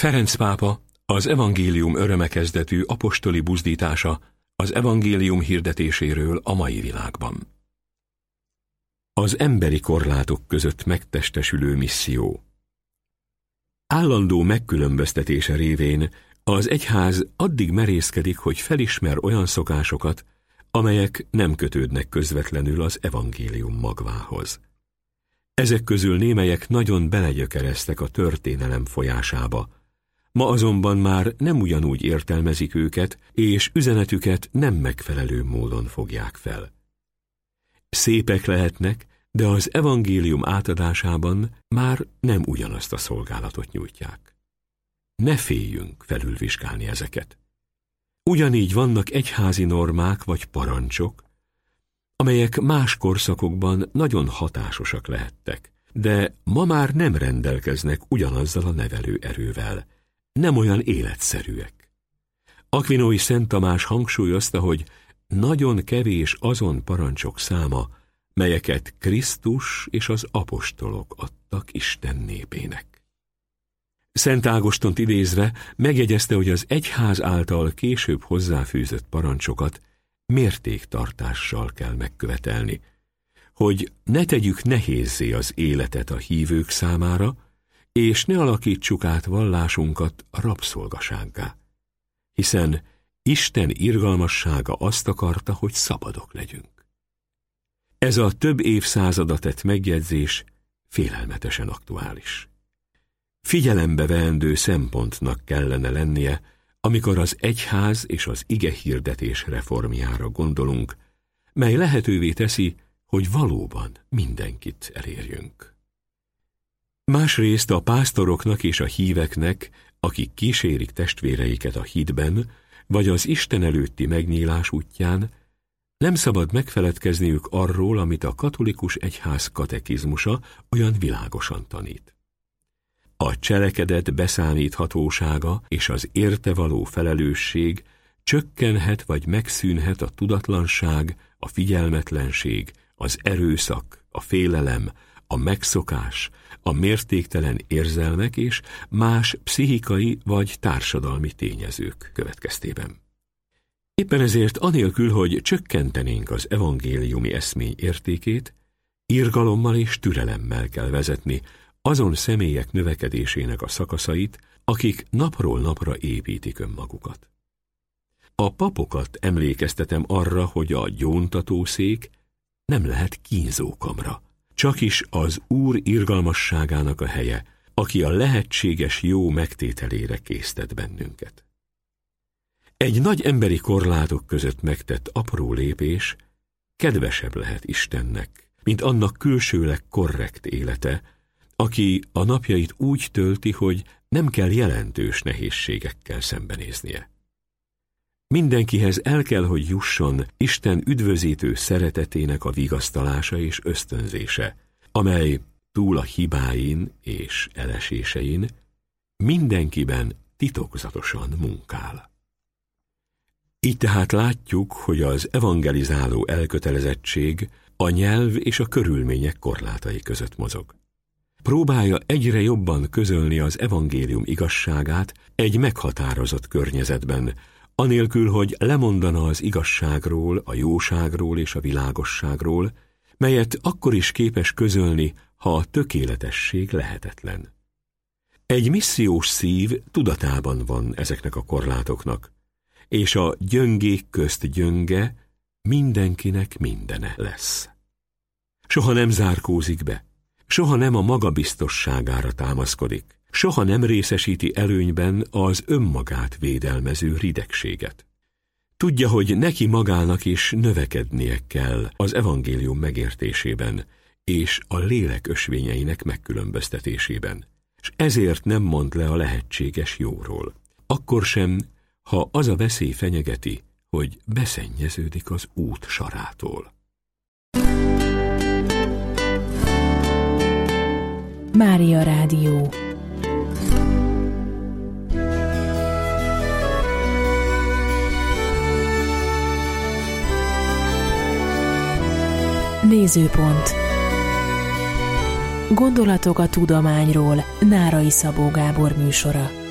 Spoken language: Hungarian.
Ferenc pápa az evangélium örömekezdetű apostoli buzdítása az evangélium hirdetéséről a mai világban. Az emberi korlátok között megtestesülő misszió. Állandó megkülönböztetése révén az egyház addig merészkedik, hogy felismer olyan szokásokat, amelyek nem kötődnek közvetlenül az evangélium magvához. Ezek közül némelyek nagyon belegyökereztek a történelem folyásába, ma azonban már nem ugyanúgy értelmezik őket, és üzenetüket nem megfelelő módon fogják fel. Szépek lehetnek, de az evangélium átadásában már nem ugyanazt a szolgálatot nyújtják. Ne féljünk felülvizsgálni ezeket. Ugyanígy vannak egyházi normák vagy parancsok, amelyek más korszakokban nagyon hatásosak lehettek, de ma már nem rendelkeznek ugyanazzal a nevelő erővel, nem olyan életszerűek. Akvinói Szent Tamás hangsúlyozta, hogy nagyon kevés azon parancsok száma, melyeket Krisztus és az apostolok adtak Isten népének. Szent Ágostont idézve megjegyezte, hogy az egyház által később hozzáfűzött parancsokat mértéktartással kell megkövetelni, hogy ne tegyük nehézzé az életet a hívők számára, és ne alakítsuk át vallásunkat rabszolgasággá, hiszen Isten irgalmassága azt akarta, hogy szabadok legyünk. Ez a több évszázada tett megjegyzés félelmetesen aktuális. Figyelembe veendő szempontnak kellene lennie, amikor az egyház és az igehirdetés reformjára gondolunk, mely lehetővé teszi, hogy valóban mindenkit elérjünk. Másrészt a pásztoroknak és a híveknek, akik kísérik testvéreiket a hitben, vagy az Isten előtti megnyílás útján, nem szabad megfeledkezniük arról, amit a katolikus egyház katekizmusa olyan világosan tanít. A cselekedet beszámíthatósága és az érte való felelősség csökkenhet vagy megszűnhet a tudatlanság, a figyelmetlenség, az erőszak, a félelem, a megszokás, a mértéktelen érzelmek és más pszichikai vagy társadalmi tényezők következtében. Éppen ezért anélkül, hogy csökkentenénk az evangéliumi eszmény értékét, irgalommal és türelemmel kell vezetni azon személyek növekedésének a szakaszait, akik napról napra építik önmagukat. A papokat emlékeztetem arra, hogy a gyóntatószék nem lehet kínzókamra, csakis az Úr irgalmasságának a helye, aki a lehetséges jó megtételére késztet bennünket. Egy nagy emberi korlátok között megtett apró lépés kedvesebb lehet Istennek, mint annak külsőleg korrekt élete, aki a napjait úgy tölti, hogy nem kell jelentős nehézségekkel szembenéznie. Mindenkihez el kell, hogy jusson Isten üdvözítő szeretetének a vigasztalása és ösztönzése, amely túl a hibáin és elesésein mindenkiben titokzatosan munkál. Így tehát látjuk, hogy az evangelizáló elkötelezettség a nyelv és a körülmények korlátai között mozog. Próbálja egyre jobban közölni az evangélium igazságát egy meghatározott környezetben, anélkül, hogy lemondana az igazságról, a jóságról és a világosságról, melyet akkor is képes közölni, ha a tökéletesség lehetetlen. Egy missziós szív tudatában van ezeknek a korlátoknak, és a gyöngék közt gyönge mindenkinek mindene lesz. Soha nem zárkózik be, soha nem a magabiztosságára támaszkodik, soha nem részesíti előnyben az önmagát védelmező ridegséget. Tudja, hogy neki magának is növekednie kell az evangélium megértésében és a lélek ösvényeinek megkülönböztetésében, és ezért nem mond le a lehetséges jóról. Akkor sem, ha az a veszély fenyegeti, hogy beszennyeződik az út sarától. Mária Rádió. Nézőpont. Gondolatok a tudományról. Nárai Szabó Gábor műsora.